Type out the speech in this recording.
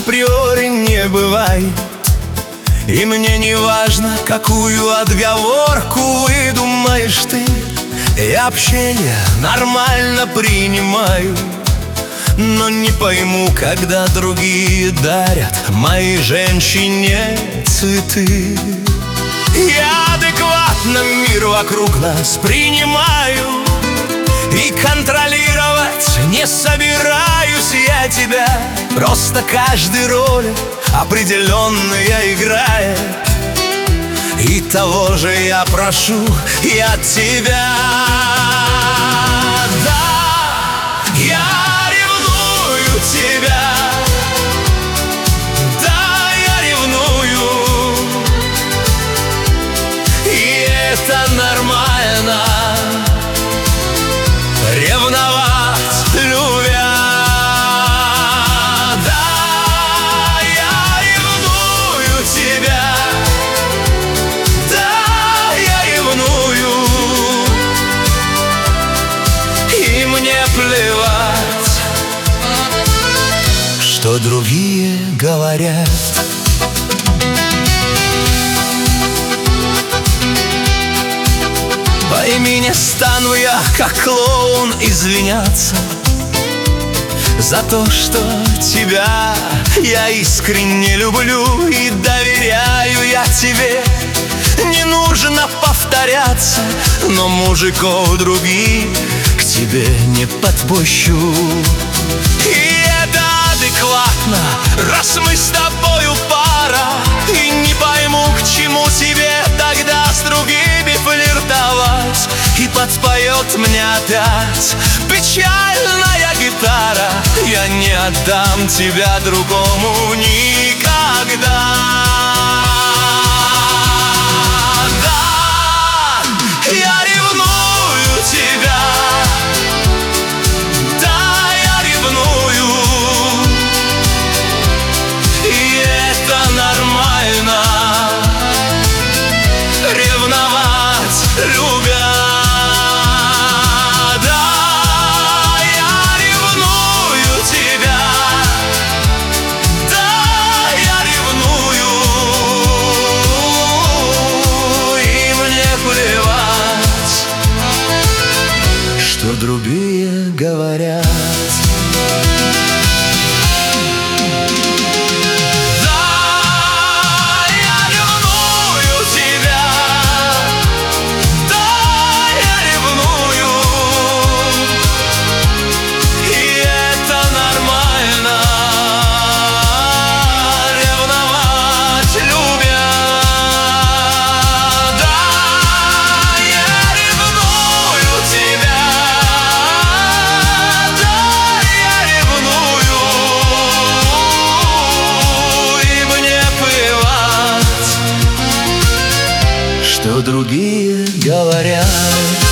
априори не бывает. И мне не важно, какую отговорку выдумаешь ты. Я общение нормально принимаю, но не пойму, когда другие дарят моей женщине цветы. Я адекватно мир вокруг нас принимаю, и контролировать не собираюсь я тебя. Просто каждый роль определенная играет, и того же я прошу и от тебя. Да, я ревную тебя. Да, я ревную, и это нормально. Ревновать, любя. Да, я ревную тебя. Да, я ревную, и мне плевать, что другие говорят. Пойми, не стану я, как клоун, извиняться за то, что тебя я искренне люблю и доверяю я тебе. Не нужно повторяться, но мужиков других к тебе не подпущу. И это адекватно, раз мы с тобою пара. И не пойму, к чему тебе тогда с другими флиртовать. И подпоет мне опять печальная гитара: я не отдам тебя другому никогда. Да, я ревную тебя. Да, я ревную, и это нормально. Ревновать, любя. Да, я ревную тебя. Да, я ревную, и мне плевать, что другие говорят. Что другие говорят.